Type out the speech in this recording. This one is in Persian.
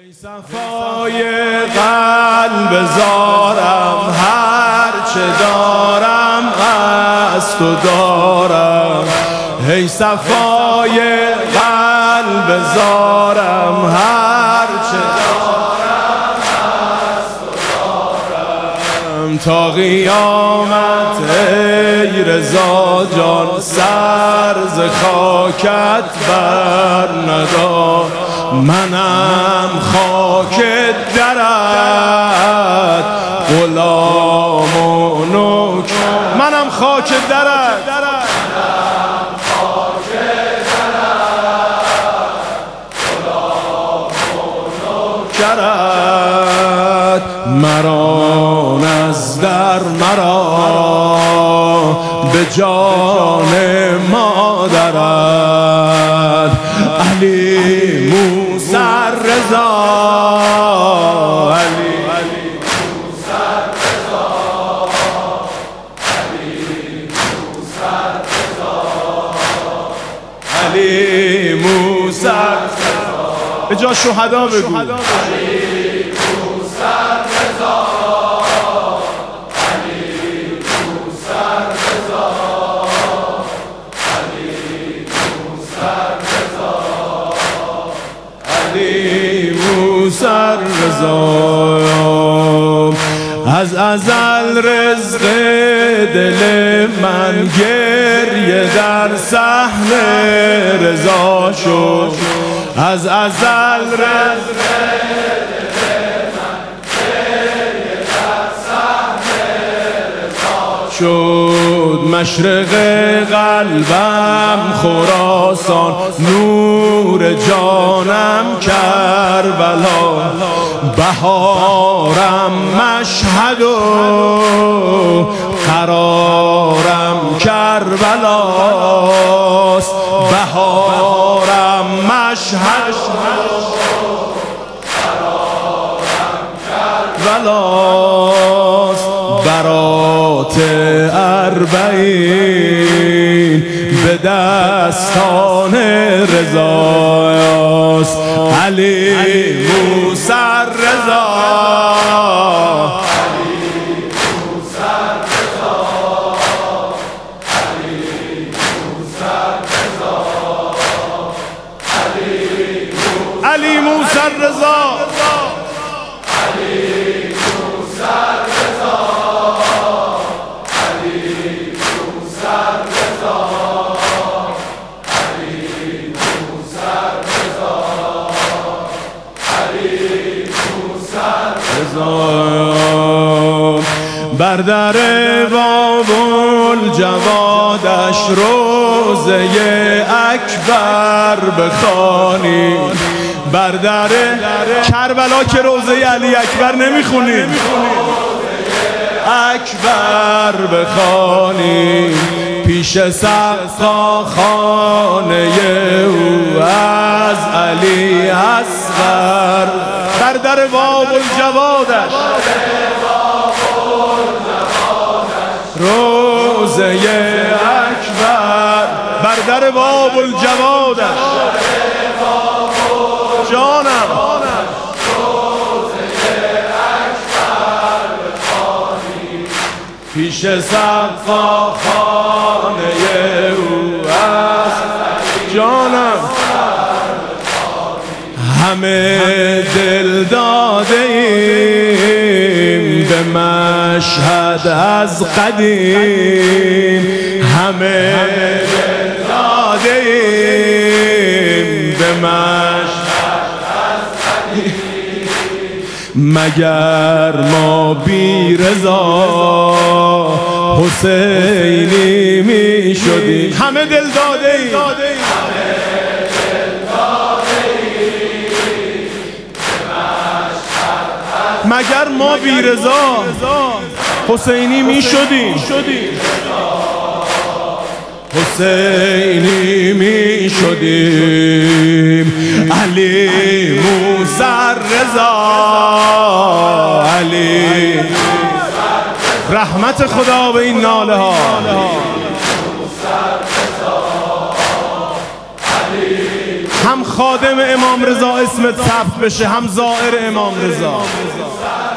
ای صفای قلب زارم، هر چه دارم از تو دارم. ای صفای قلب زارم، هر چه دارم از تو دارم. تا قیامت ای رضا جان، سر ز خاکت بر ندار. منم خاک درت غلام و نوکر، منم خاک درت غلام و نوکرت. مرا نزدر مرا به جان مادرت. علی موسی رضا، علی موسی رضا، علی موسی رضا، علی موسی رضا. به جا شهدا بگو علی موسی رضا، علی موسی رضا، علی موسی رضا، علی موسی رضا. از ازل رزق دل من گریه در صحن رضا شد. از ازل رزق دل من گریه در صحن رضا شد. مشرق قلبم خراسان، نور جانم کربلا. بهارم مشهد و قرارم کربلاست. بهارم مشهد و قرارم کربلاست. برات اربعین به دستان رضاست. علی موسی رضا، علی موسی رضا، علی موسی رضا، علی موسی رضا، علی موسی رضا، علی موسی رضا، علی موسی رضا، علی موسی رضا. بر در باب الجوادش روزه اکبر بخوانید. بر در کربلا که روزه علی اکبر نمیخونید، اکبر بخوانید. پیش سقا خانه او از علی اصغر. بر در باب الجوادش روزه اکبر. بر در باب الجوادش جانم روزه اکبر بخوانید. پیش سقا خانه او است جانم. همه دل داده ایم به مشهد از قدیم. همه دل داده ایم به مشهد از قدیم. مگر ما بی رضا حسینی می شدیم. همه دل داده ایم، مگر ما بی رضا حسینی می شدیم. حسینی می شدیم. علی موسی رضا، علی رحمت خدا به این ناله ها. هم خادم امام رضا اسمت ثبت بشه، هم زائر امام رضا.